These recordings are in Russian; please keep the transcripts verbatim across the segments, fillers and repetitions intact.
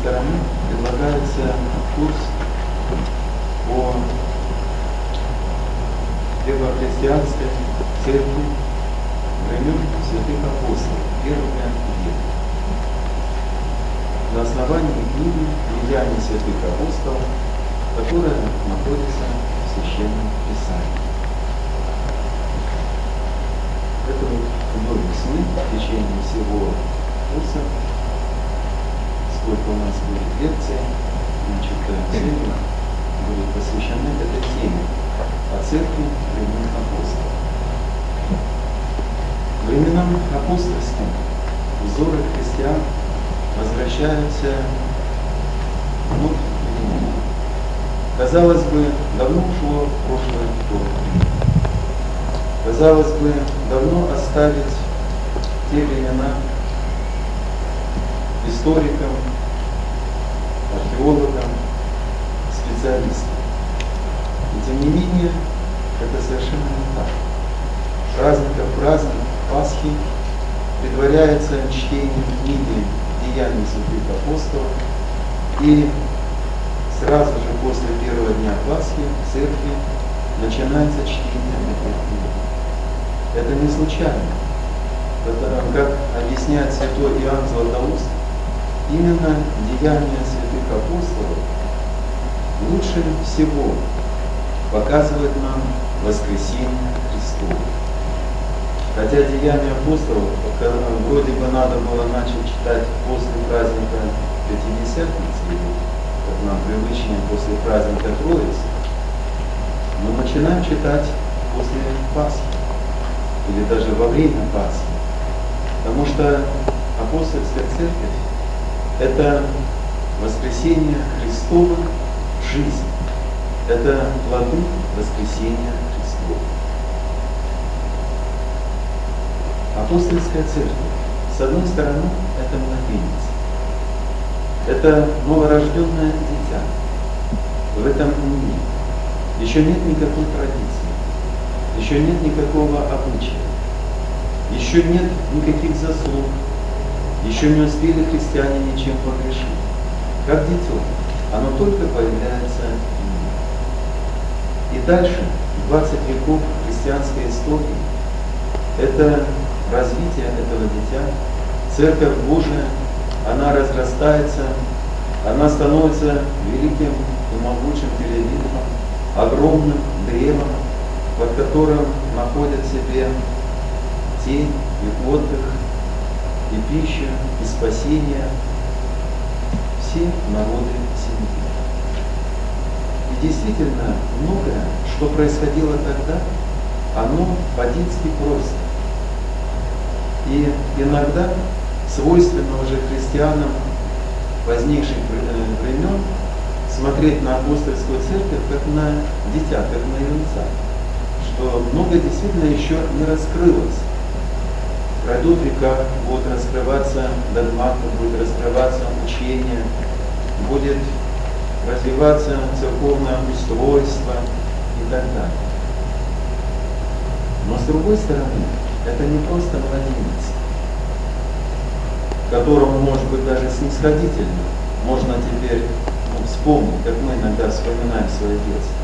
стороны предлагается курс по первохристианской церкви времен святых апостолов, первого века. На основании книги «Деяния святых апостолов», которая находится в Священном Писании. Это вот многие сны в течение всего курса. Сколько у нас будет лекций, значит, цели будут посвящены этой теме о церкви времен апостолов. Временам апостольским взоры христиан возвращаются вновь и вновь. Казалось бы, давно ушло прошлое время. Казалось бы, давно оставить те времена историкам, археологам, специалистам. И тем не менее, это совершенно не так. Праздник как праздник Пасхи предваряется чтением книги «Деяний святых апостолов», и сразу же после первого дня Пасхи в церкви начинается чтение этой книги. Это не случайно. Это, как объясняет святой Иоанн Златоуст, именно деяния святых апостолов лучше всего показывает нам воскресение Христово. Хотя деяния апостолов вроде бы надо было начать читать после праздника Пятидесятницы, как нам привычнее после праздника Троицы, мы начинаем читать после Пасхи, или даже во время Пасхи. Потому что апостольская церковь – это воскресение Христова в жизни. Это плоды воскресения Христова. Апостольская церковь, с одной стороны, это младенец. Это новорожденное дитя. В этом нет. Еще нет никакой традиции. Еще нет никакого обычая. Еще нет никаких заслуг. Еще не успели христиане ничем погрешить. Как дитё, оно только появляется в мире. И дальше, двадцать веков христианской истории, это развитие этого дитя, Церковь Божия, она разрастается, она становится великим и могучим телевидом, огромным древом, под которым находят себе тень и отдых, и пища, и спасение все народы земли. И действительно, многое, что происходило тогда, оно по-детски просто. И иногда свойственно уже христианам позднейших времен смотреть на апостольскую церковь как на дитя, как на юнца, что многое действительно еще не раскрылось. Пройдут века, будут раскрываться догматы, будет раскрываться учение, будет развиваться церковное устройство и так далее. Но с другой стороны, это не просто младенец, которому, может быть, даже снисходительно можно теперь ну, вспомнить, как мы иногда вспоминаем свое детство.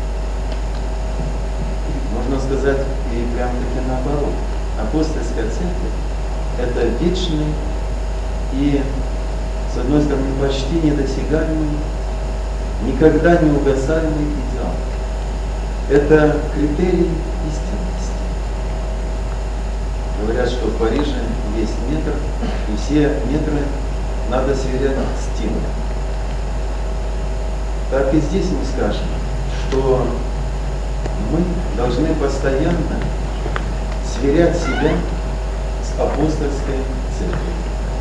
Можно сказать и прям-таки наоборот. Апостольская церковь – это вечный и, с одной стороны, почти недосягаемый, никогда не угасаемый идеал. Это критерий истинности. Говорят, что в Париже есть метр, и все метры надо сверять с стеной. Так и здесь мы скажем, что мы должны постоянно сверять себя с апостольской церковью.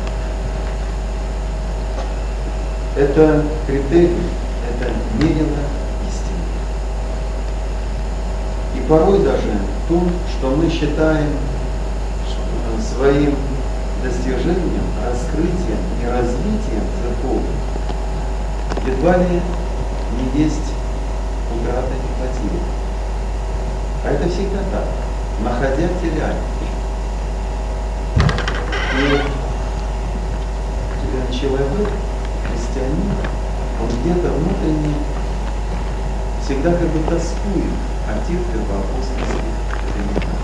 Это критерий, это мерило истины. И порой даже то, что мы считаем своим достижением, раскрытием и развитием церкови, едва ли не есть утрата и потеря. А это всегда так. Находя, теряем. И человек, христианин, он где-то внутренне всегда как бы тоскует о тех первоапостольских временах.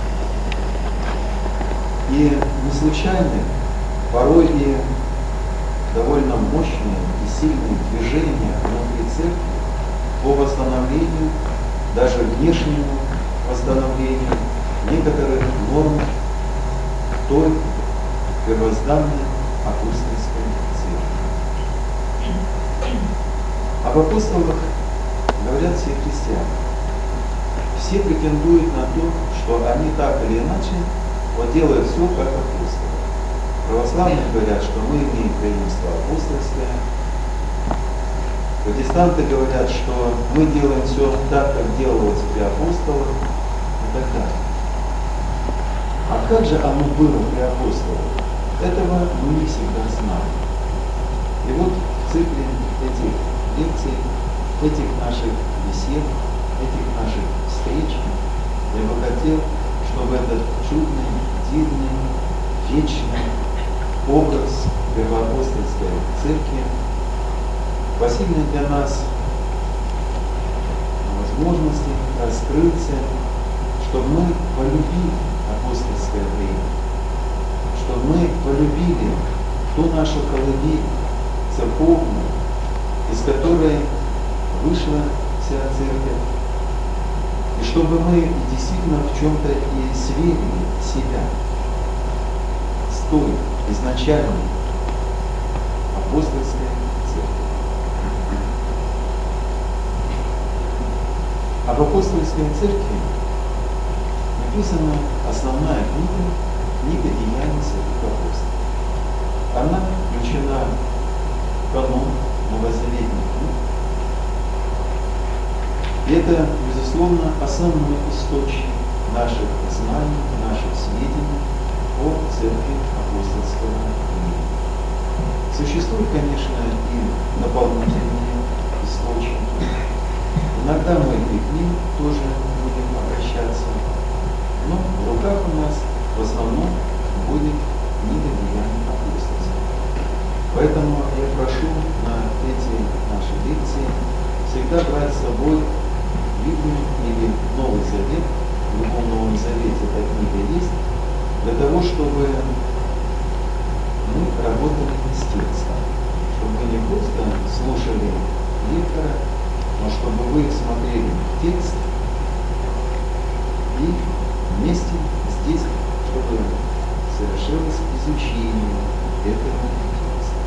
И не случайно порой и довольно мощные и сильные движения внутри церкви по восстановлению, даже внешнему восстановлению некоторых норм той первозданной апостольской церкви. Об апостолах говорят все христиане. Все претендуют на то, что они так или иначе вот делают все как апостолы. Православные говорят, что мы имеем преимущество апостольское. Протестанты говорят, что мы делаем все так, как делалось при апостолах и так далее. А как же оно было при апостолах? Этого мы не всегда знаем. И вот в цикле этих лекций, этих наших бесед, этих наших встреч я бы хотел, чтобы этот чудный, дивный, вечный образ первоапостольской церкви, посильный для нас возможности раскрыться, чтобы мы полюбили апостольское время, чтобы мы полюбили ту нашу колыбель церковную, из которой вышла вся церковь, и чтобы мы действительно в чем-то и сверили себя с той изначальной апостольской церкви. Об апостольской церкви написана основная книга, книга Деяний святых апостолов. Она включена в канон новозаветных книг. И это, безусловно, основной источник наших знаний, наших сведений о церкви апостольского времени. Существуют, конечно, и дополнительные источники. Иногда мы и к ним тоже будем обращаться, но в руках у нас в основном будет книга Деяний апостольских. Поэтому я прошу на эти наши лекции всегда брать с собой Библию или Новый Завет. В любом Новом Завете эта книга есть, для того, чтобы мы работали с текстом, чтобы вы не просто слушали лектора, но чтобы вы смотрели в текст и вместе здесь, чтобы совершилось изучение этого текста.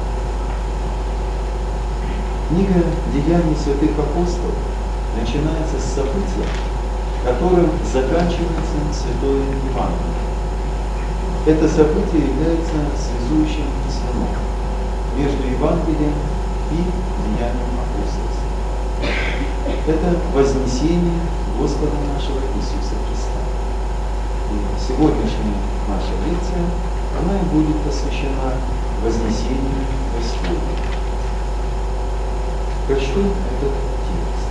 Книга Деяний святых апостолов начинается с события, которым заканчивается Святое Евангелие. Это событие является связующим звеном между Евангелием и Деянием апостольским. Это вознесение Господа нашего Иисуса Христа. И сегодняшняя наша лекция, она и будет посвящена вознесению Господу. Прочту этот текст.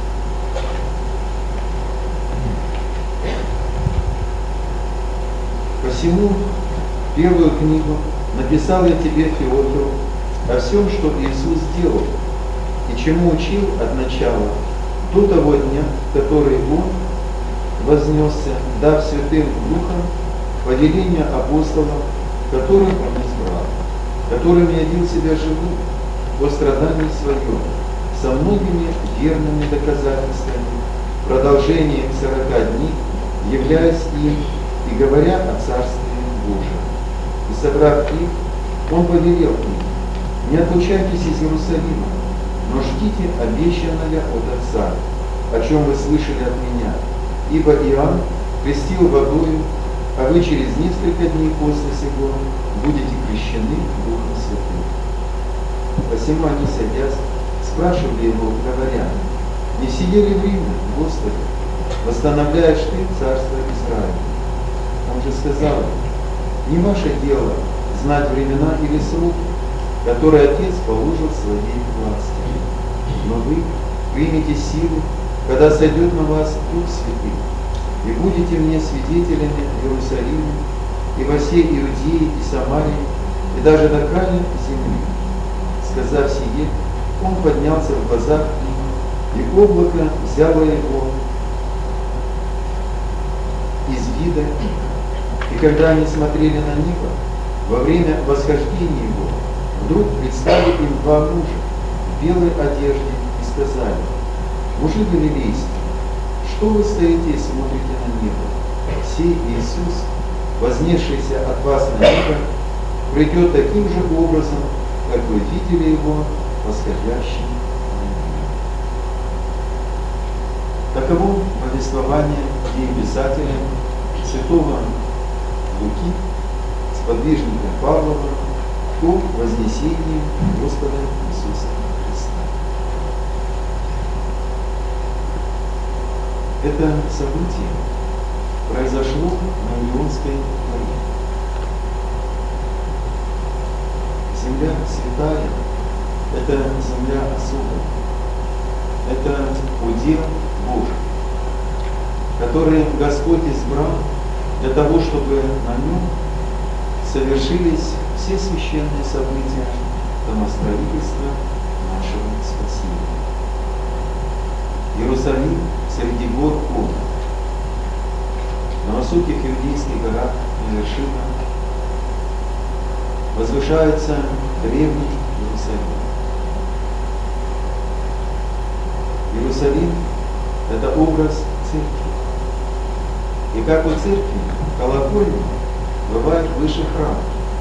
Посему первую книгу написал я тебе, Феофил, о всем, что Иисус сделал, и чему учил от начала до того дня, который Он вознесся, дав Святым Духом повеление апостолам, которых Он избрал, которым явил себя живым по страдании Своем, со многими верными доказательствами, продолжением сорока дней, являясь им и говоря о Царстве Божьем. И собрав их, Он повелел им: не отлучайтесь из Иерусалима, но ждите обещанного от Отца, о чем вы слышали от меня. Ибо Иоанн крестил водою, а вы через несколько дней после сего будете крещены Духом Святым. Посему они, садясь, спрашивали его, говоря: не сие ли время, Господи, восстановляешь ты царство Израиля? Он же сказал: не ваше дело знать времена или сроки, которые Отец положил своей власти. Но вы примете силу, когда сойдет на вас Дух Святый, и будете мне свидетелями в Иерусалиме, и во всей Иудее и Самарии, и даже до края земли. Сказав сие, он поднялся в глазах их, и облако взяло его из вида их. И когда они смотрели на небо, во время восхождения его, вдруг предстали им два мужа в белой одежде и сказали: мужи галилейские, что вы стоите и смотрите на небо? Сей Иисус, вознесшийся от вас на небо, придет таким же образом, как вы видели его восходящим на небо. Таково повествование писателя святого Луки, сподвижника Павлова, о вознесении Господа Иисуса Христа. Это событие произошло на Илионской горе. Земля святая – это земля особая. Это удел Божий, который Господь избрал для того, чтобы на нем совершились все священные события домостроительства нашего спасения. Иерусалим среди гор он, на высоких иудейских горах на вершинах возвышается древний Иерусалим. Иерусалим – это образ церкви. И как у церкви колокольня бывает выше храма,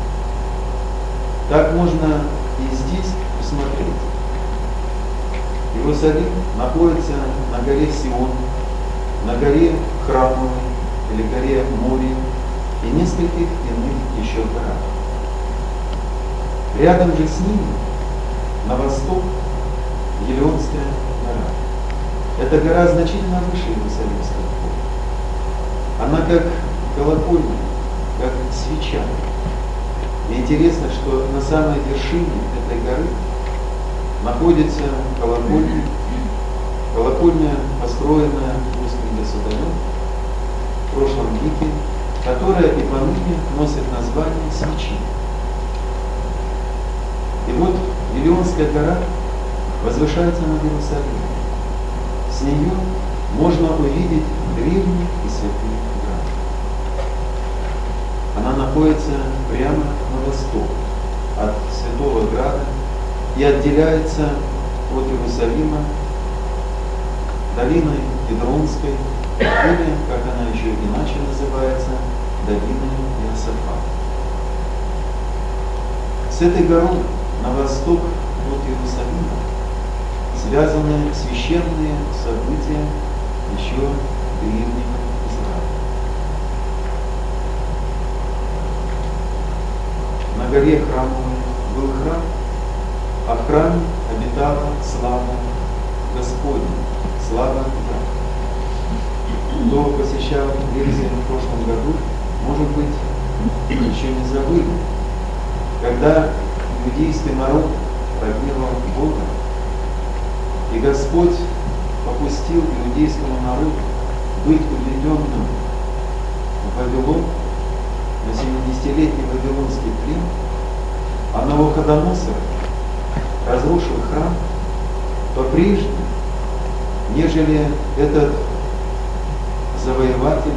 так можно и здесь усмотреть. Иерусалим находится на горе Сион, на горе Храмовой или горе Море и нескольких иных еще горах. Рядом же с ними, на восток, Елеонская гора. Эта гора значительно выше Иерусалимского поля. Она как колокольня, как свеча. И интересно, что на самой вершине этой горы находится колокольня, колокольня, построенная русским государем в прошлом веке, которая и поныне носит название свечи. И вот Елеонская гора возвышается над Иерусалимом. С нее можно увидеть древний и святый град. Она находится прямо на восток от Святого Града и отделяется от Иерусалима долиной Кедронской, или, как она еще иначе называется, долиной Иосафата. С этой горой на восток от Иерусалима связаны священные события еще древнего Израиля. На горе Храмовой был храм, а в храме обитала слава Господня, слава Яхве. Кто посещал Иерусалим в прошлом году, может быть, еще не забыли, когда иудейский народ прогневал Бога, и Господь попустил иудейскому народу быть уведенным в Вавилон, на семидесятилетний вавилонский плен, а Навуходоносор разрушил храм, то прежде, нежели этот завоеватель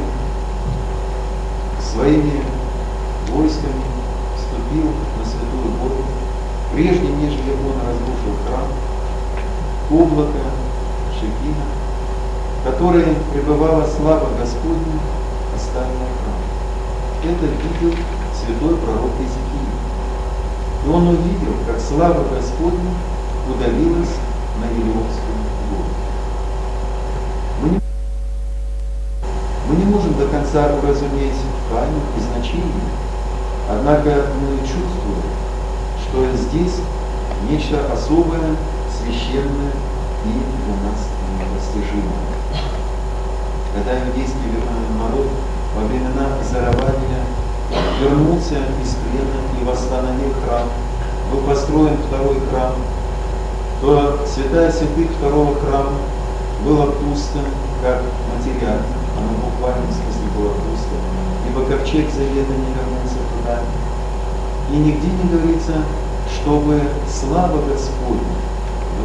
своими войсками вступил на Святую Гору, прежде, нежели он разрушил храм, облако, шекина, которое пребывала слава Господня, оставила храм. Это видел святой пророк Иезекииль. И он увидел, как слава Господня удалилась на Елеонскую гору. Мы не, мы не можем до конца уразуметь тайну и значение, однако мы чувствуем, что здесь нечто особое, священное и для нас непостижимое. Когда иудейский народ во времена Зоробабеля вернулся из плена и восстановил храм, был построен второй храм, то святая святых второго храма было пусто, как материально. Оно в буквальном смысле было пусто, ибо ковчег завета не вернулся туда. И нигде не говорится, чтобы слава Господня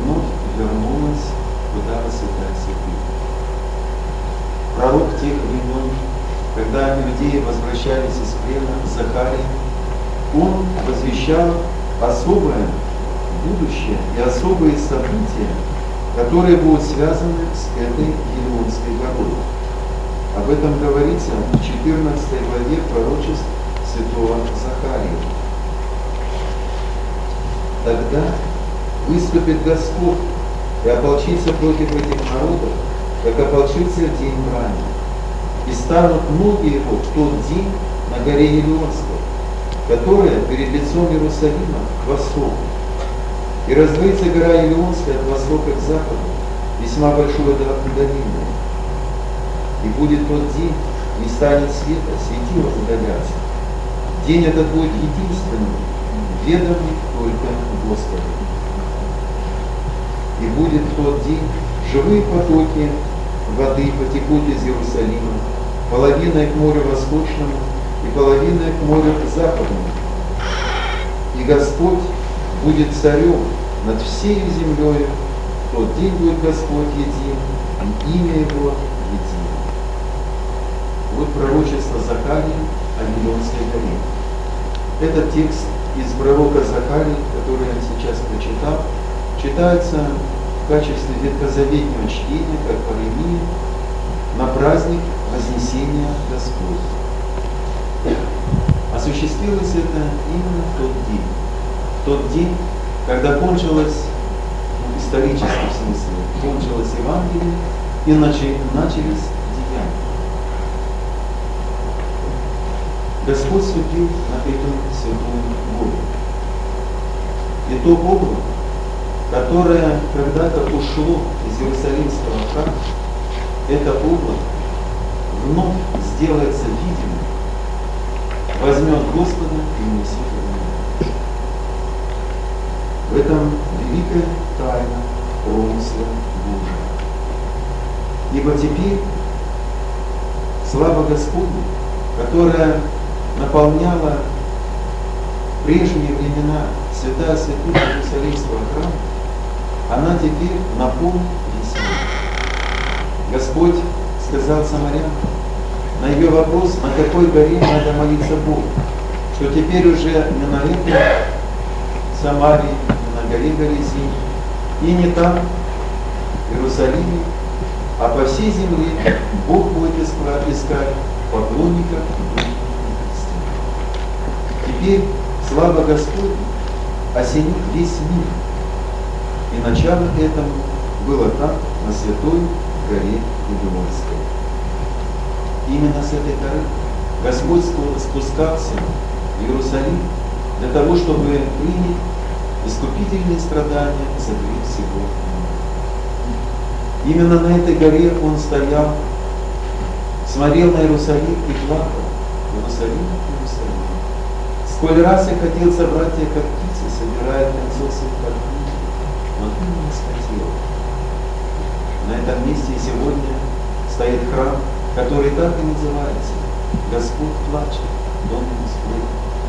Захарии, он возвещал особое будущее и особые события, которые будут связаны с этой Елеонской горой. Об этом говорится в четырнадцатой главе пророчеств святого Захарии. Тогда выступит Господь и ополчится против этих народов, как ополчился в день брани. И станут ноги его в тот день на горе Елеонской, которая перед лицом Иерусалима к востоку. И раздвоится гора Елеонская от востока к западу, весьма большой долиной. И будет тот день, не станет света, светило удалятся. День этот будет единственным, ведомый только Господу. И будет в тот день живые потоки воды потекут из Иерусалима, половиной к морю восточному и половиной к морю западному. И Господь будет царем над всей землей, в тот день будет Господь един, и имя Его едино. Вот пророчество Захарии о Елеонской горе. Этот текст из пророка Захарии, который я сейчас прочитал, читается в качестве ветхозаветного чтения, как паремия, на праздник Вознесения Господня. Осуществилось это именно в тот день. В тот день, когда кончилось, ну, исторически в смысле, кончилось Евангелие и начали, начались деяния. Господь ступил на эту святую гору. И то облако, которое когда-то ушло из Иерусалимского храма, это облако вновь сделается видимым, возьмет Господа и унесет его. В этом великая тайна промысла Божия. Ибо теперь слава Господня, которая наполняла прежние времена святая святых Иерусалимского храма, она теперь наполнит весь мир. Господь сказал самарянам на ее вопрос, на какой горе надо молиться Богу, что теперь уже не на этой Самарии, не на горе Горизим, и не там, в Иерусалиме, а по всей земле Бог будет искать поклонников и духовных христиан. Теперь слава Господня осенит весь мир. И начало этому было там, на святой горе Елеонской. Именно с этой горы Господь спускался в Иерусалим для того, чтобы принять искупительные страдания за грех всего мира. Именно на этой горе Он стоял, смотрел на Иерусалим и плакал. Иерусалим, Иерусалим. Сколь раз я хотел собрать тебя, как птицы собирают концов своих кормилищ, но ты не схотел. На этом месте сегодня стоит храм, который так и называется «Господь плачет, дом Господь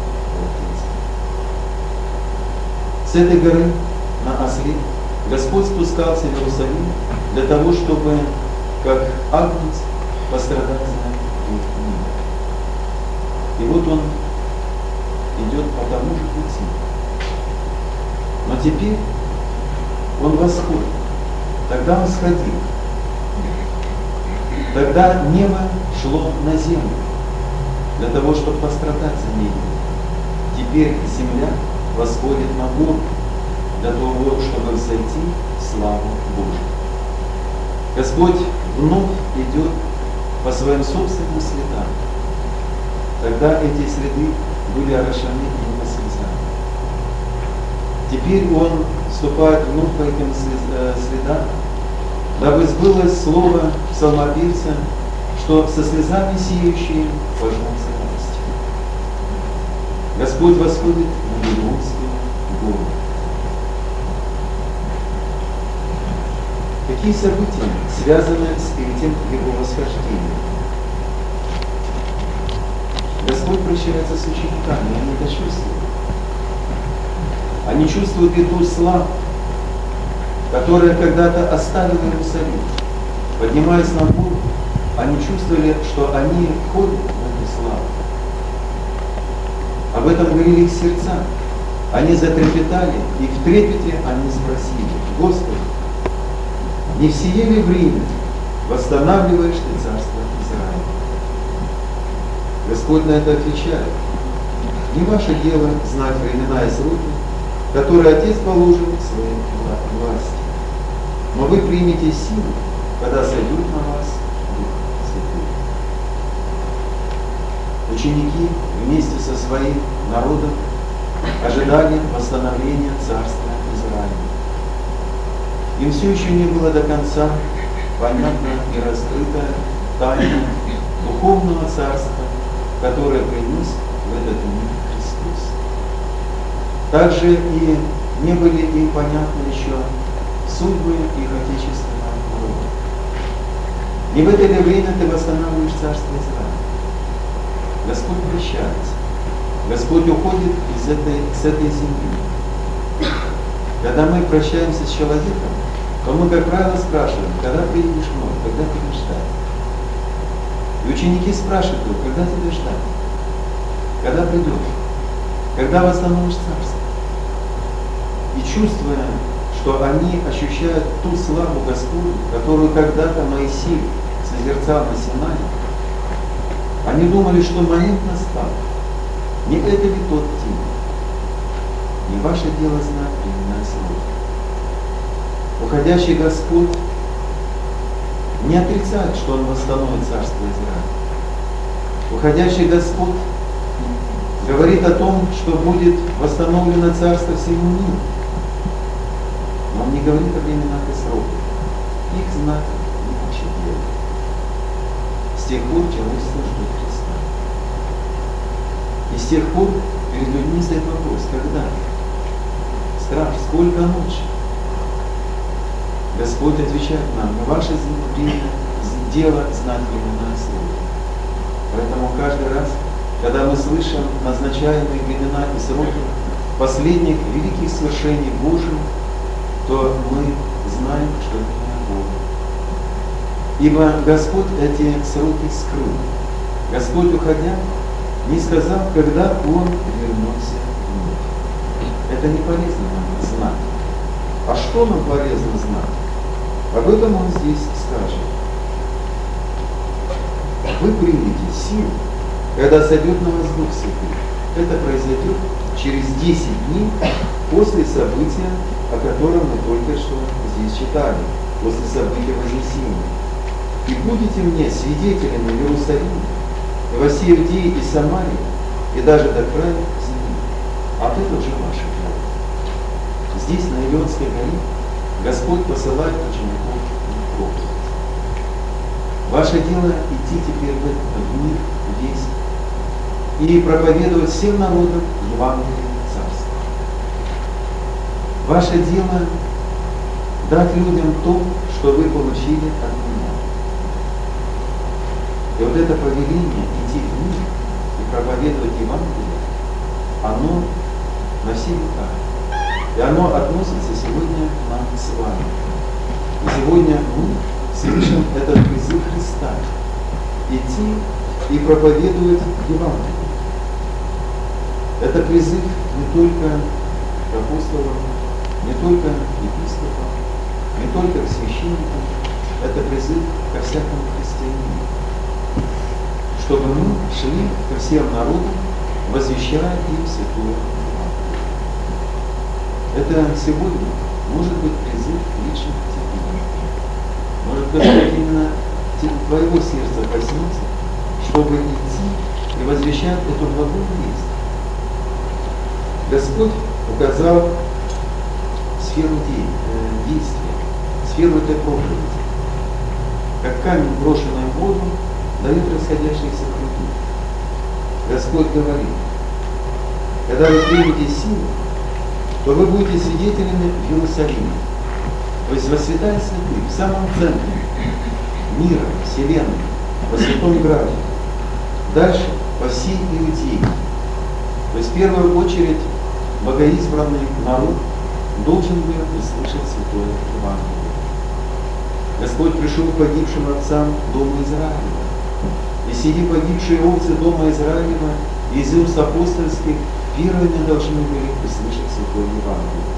плачет». С этой горы на осле Господь спускался в Иерусалим для того, чтобы, как агнец, пострадать за грех мира. И вот Он идет по тому же пути. Но теперь Он восходит. Тогда Он сходил. Тогда небо шло на землю для того, чтобы пострадать за небо. Теперь земля восходит на гору для того, чтобы взойти в славу Божию. Господь вновь идет по своим собственным следам. Тогда эти следы были орошены Его слезами. Теперь Он вступает вновь по этим следам, дабы сбылось слово псалмопевца, что со слезами сеющие пожнутся радости. Господь восходит на Елеонскую гору. Какие события связаны с этим Его восхождением? Господь прощается с учениками, они это чувствуют. Они чувствуют и ту славу, которая когда-то оставила Иерусалим. Поднимаясь на гору, они чувствовали, что они входят в эту славу. Об этом говорили их сердца. Они затрепетали, и в трепете они спросили: Господи, не в сие ли время восстанавливаешь Ты царство Израиля? Господь на это отвечает: не ваше дело знать времена и сроки, которые Отец положил в своей власти. Но вы примете силу, когда сойдет на вас Дух Святой. Ученики вместе со своим народом ожидали восстановления царства Израиля. Им все еще не было до конца понятна и раскрыта тайна духовного царства, которое принес в этот мир Христос. Также и не были им понятны еще судьбы их отечественного народа. Не в это ли время Ты восстанавливаешь царство Израиля? Господь прощается. Господь уходит из этой, с этой земли. Когда мы прощаемся с человеком, то мы, как правило, спрашиваем: когда приедешь вновь, когда тебя ждать? И ученики спрашивают его: когда тебя ждать? Когда придешь? Когда восстановишь царство? И чувствуя, что они ощущают ту славу Господню, которую когда-то Моисей созерцал на Синае, они думали, что момент настал. Не это ли тот день? Не ваше дело знать времена и сроки. Уходящий Господь не отрицает, что Он восстановит царство Израиля. Уходящий Господь говорит о том, что будет восстановлено царство всему миру. Но Он не говорит о временах и сроках. Их знать не ваше дело. С тех пор человечество ждет Христа. И с тех пор перед людьми стоит вопрос: когда? Страх, сколько ночи? Господь отвечает нам: не ваше дело знать времена и сроки. Поэтому каждый раз, когда мы слышим назначаемые времена и сроки последних великих свершений Божьих, то мы знаем, что это не Бог. Ибо Господь эти сроки скрыл. Господь, уходя, не сказал, когда Он вернется вновь. Это не полезно нам знать. А что нам полезно знать? Об этом Он здесь скажет. Вы примете силу, когда сойдет на вас Дух Святой. Это произойдет через десять дней после события, о котором мы только что здесь читали, после события Вознесения. И будете мне свидетелями в Иерусалиме, и во всей Иудее и Самарии, и даже до края земли. А это уже ваше дело. Здесь, на Илионской горе, Господь посылает учеников в проповедь. Ваше дело идти теперь в этот мир весь и проповедовать всем народам Евангелие Царства. Ваше дело дать людям то, что вы получили от меня. И вот это повеление идти в мир и проповедовать Евангелие, оно на все века. И оно относится сегодня к нам с вами. И сегодня мы слышим этот призыв Христа идти и проповедовать Евангелие. Это призыв не только к апостолам, не только к епископам, не только к священникам, это призыв ко всякому христианину, чтобы мы шли ко всем народам, возвещая им святое Евангелие. Это сегодня может быть призыв лично к тебе. Может, Господь именно твоего сердца коснется, чтобы идти и возвещать эту благую весть. Господь указал сферу действия, сферу этой проповеди. Как камень, брошенный в воду, дает расходящиеся пруды. Господь говорит: когда вы примете силу, то вы будете свидетелями в Иерусалиме, то есть во святая святых, в самом центре мира, вселенной, во Святом Граде. Дальше по всей Иудее. То есть в первую очередь богоизбранный народ должен был услышать святое Евангелие. Господь пришел к погибшим отцам дома Израилева. И сии погибшие овцы дома Израилева из уст апостольских первыми должны были услышать Святое Евангелие.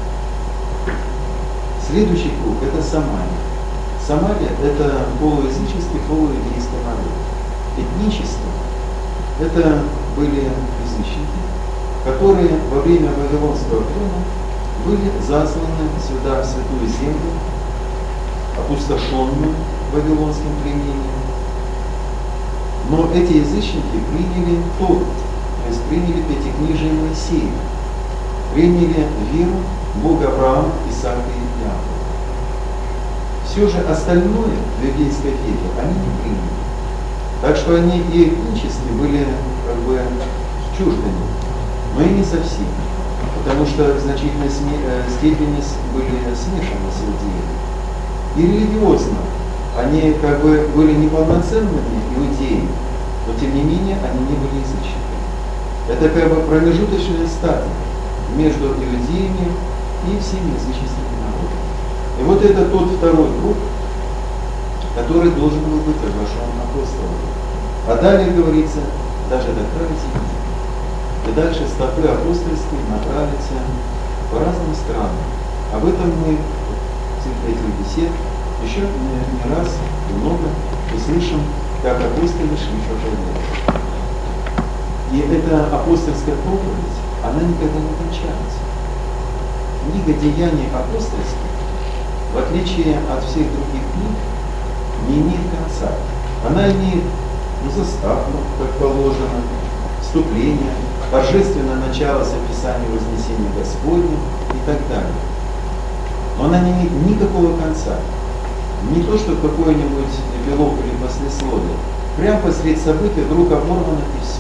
Следующий круг – это Самария. Самария – это полуязыческий, полуиудейский народ. Этничество – это были язычники, которые во время Вавилонского плена были засланы сюда, в Святую Землю, опустошенную Вавилонским племением. Но эти язычники приняли Тору, то есть приняли Пятикнижие Моисея, приняли веру Бога Авраама, Исаака и Иакова. Все же остальное в иудейской вере они не приняли. Так что они и этнически были как бы чуждыми, но и не совсем, потому что в значительной степени были смешаны с иудеями. И религиозно они как бы были неполноценными иудеями, но тем не менее они не были язычниками. Это как бы промежуточная стадия между иудеями и всеми языческими народами. И вот это тот второй круг, который должен был быть оглашен апостолом. А далее говорится, даже до края земли. И дальше стопы апостольские направятся по разным странам. Об этом мы в этих бесед еще не, не раз и много услышим, как апостолы шли по Галилее. И эта апостольская проповедь, она никогда не кончается. Книга Деяний апостольских, в отличие от всех других книг, не имеет конца. Она имеет ну, заставку, как положено, вступление, торжественное начало с описанием вознесения Господня и так далее. Но она не имеет никакого конца. Не то, что какой-нибудь эпилог или послесловие. Прямо посреди события вдруг оборвано и все.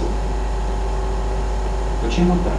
Почему так?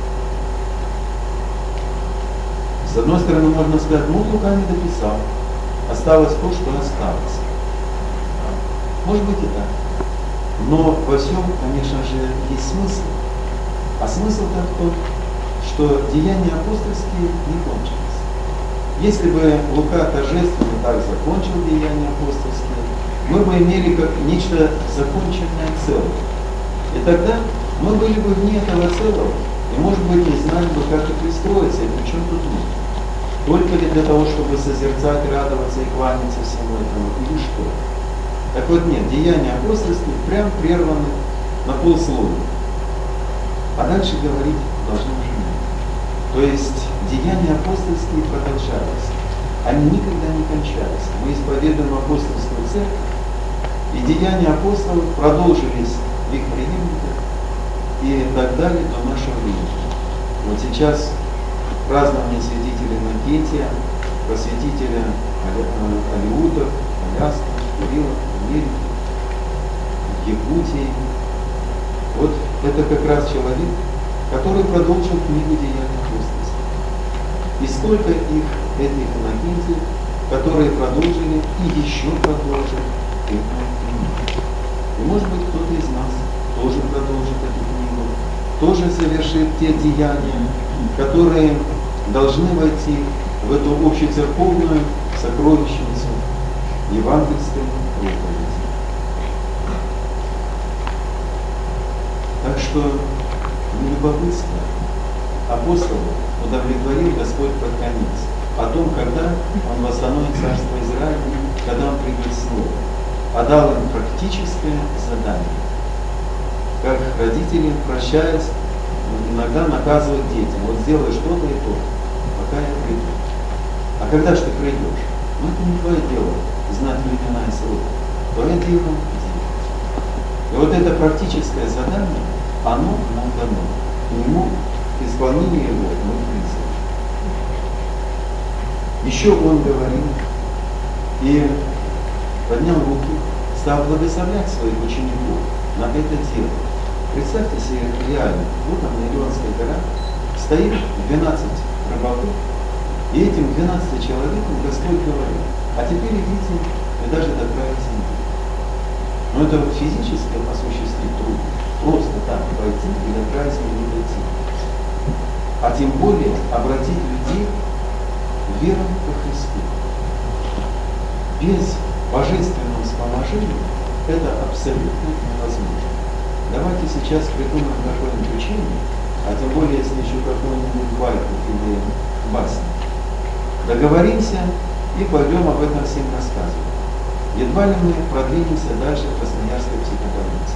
С одной стороны, можно сказать, ну, Лука не дописал. Осталось то, что осталось. Может быть и так. Но во всем, конечно же, есть смысл. А смысл-то в том, что деяния апостольские не кончились. Если бы Лука торжественно так закончил деяния апостольские, мы бы имели как нечто законченное целое. И тогда мы были бы вне этого целого, и, может быть, не знали бы, как это пристроиться, и при чем тут мы. Только ли для того, чтобы созерцать, радоваться и кланяться всему этому, или что? Так вот нет, деяния апостольские прям прерваны на полсловия. А дальше говорить должны уже мы. То есть деяния апостольские продолжались. Они никогда не кончались. Мы исповедуем апостольскую церковь, и деяния апостолов продолжились в их преемниках и так далее до нашего времени. Вот сейчас празднование святителя Иннокентия, просветителя Алиутов, Аляска, Кирилла, Америки, Якутии. Вот это как раз человек, который продолжил книгу Деяний апостольских. И сколько их, этих Иннокентиев, которые продолжили и еще продолжат эту книгу. И может быть кто-то из нас тоже продолжит эту книгу, тоже совершит те деяния, которые должны войти в эту общецерковную сокровищницу евангельской проповеди. Так что любопытство апостолов удовлетворил Господь под конец о том, когда Он восстановит царство Израиля, когда Он придет снова, а дал им практическое задание. Как родители, прощаясь, иногда наказывают детям: вот сделай что-то и то, пока я приду. А когда же ты придешь? Ну это не твое дело знать времена и сроки. Твое дело делать. И вот это практическое задание, оно нам дано. К нему, к исполнению его, мы призваны. Еще он говорил и поднял руки, стал благословлять своих учеников на это дело. Представьте себе реально, вот там на Илионской горе стоит двенадцать рыбаков, и этим двенадцати человекам Господь говорит: а теперь идите и даже до края земли. Но это вот физически осуществить трудно, просто так пойти и до края земли дойти. А тем более обратить людей верой во Христу. Без божественного вспоможения это абсолютно невозможно. давайте сейчас придумаем какое-нибудь учение, а тем более, если еще какую-нибудь байку или басню. Договоримся и пойдем об этом всем рассказывать. Едва ли мы продвинемся дальше в Красноярской психобольнице.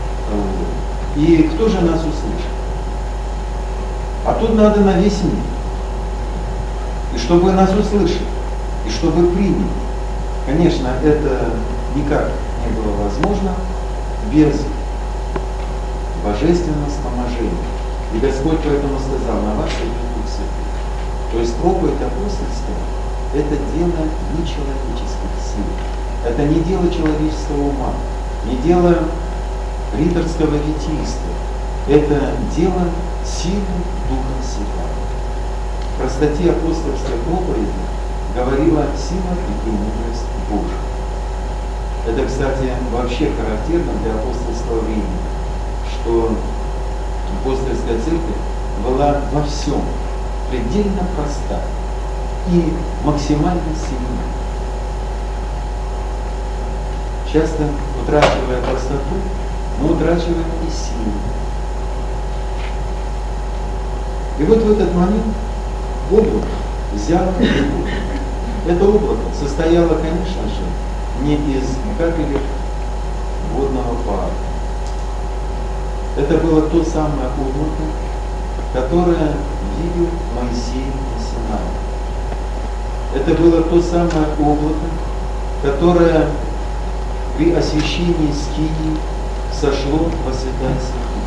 И кто же нас услышит? А тут надо на весь мир. И чтобы нас услышали, и чтобы приняли. Конечно, это никак не было возможно без божественного вспоможения. И Господь поэтому сказал: на вас идет Дух Святой. То есть проповедь апостольства – это дело нечеловеческих сил. Это не дело человеческого ума, не дело риторского витийства. Это дело силы Духа Святого. В простоте апостольской проповеди говорила сила и премудрость Божия. Это, кстати, вообще характерно для апостольского времени, что апостольская церковь была во всем предельно проста и максимально сильна. Часто, утрачивая простоту, мы утрачиваем и силу. И вот в этот момент облако взяло любовь. Это облако состояло, конечно же, не из капелек водного пара. Это было то самое облако, которое видел Моисей на Синае. Это было то самое облако, которое при освящении скинии сошло во святая святых.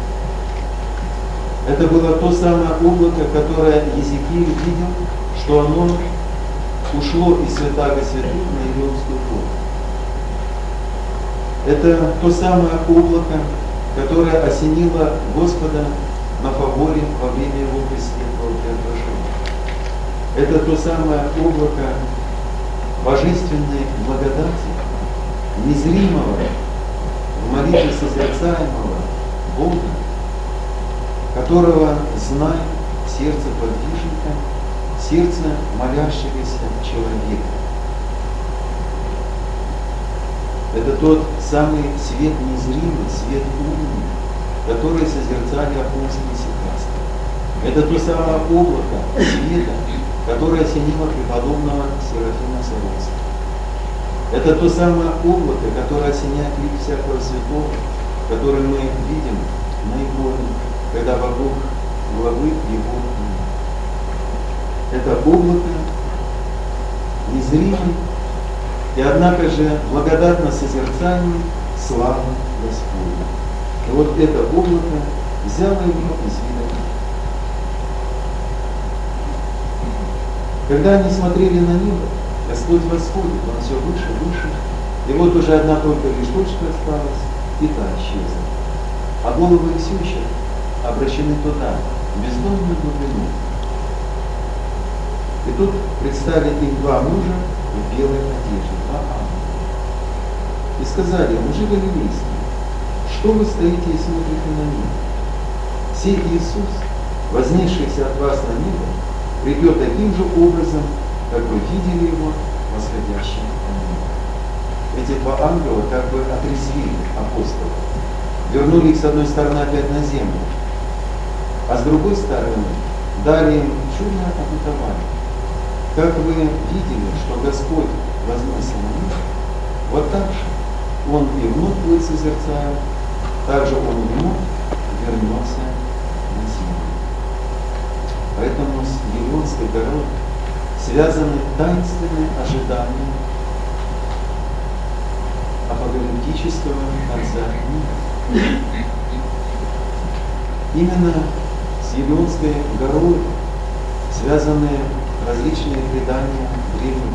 Это было то самое облако, которое Езекииль видел, что оно ушло из святаго святых на Илионскую гору. Это то самое облако, которое осенило Господа на Фаворе во время его пресветлого преображения. Это то самое облако божественной благодати, незримого, в молитве созерцаемого Бога, которого знает сердце подвижника, сердце молящегося человека. Это тот самый свет незримый, свет умный, который созерцали апостолы Сихаста. Это то самое облако света, которое осенило преподобного Серафима Саровского. Это то самое облако, которое осеняет лик всякого святого, который мы видим на иконе, когда вокруг главы его имя. Это облако незримый и, однако же, благодатно созерцаемый славы Господня. И вот это облако взяло его из вида. Когда они смотрели на небо, Господь восходит, Он все выше, выше, и вот уже одна только лишь точка осталась, и та исчезла. А головы их все еще обращены туда, в бездонную глубину. И тут предстали их два мужа в белой одежде, два ангела. И сказали: мужи галилейские, что вы стоите и смотрите на небо? Сей Иисус, вознесшийся от вас на небо, придет таким же образом, как вы видели его восходящим на небо. Эти два ангела как бы отрезвили апостолов, вернули их с одной стороны опять на землю, а с другой стороны дали им чудное обетование. Как вы видели, что Господь вознесся на небо, вот так же Он и вновь будет созерцаем, так же Он вновь вернется на землю. Поэтому с Илионской горой связаны таинственные ожидания апокалиптического конца мира. Именно с Илионской горой связаны различные предания древних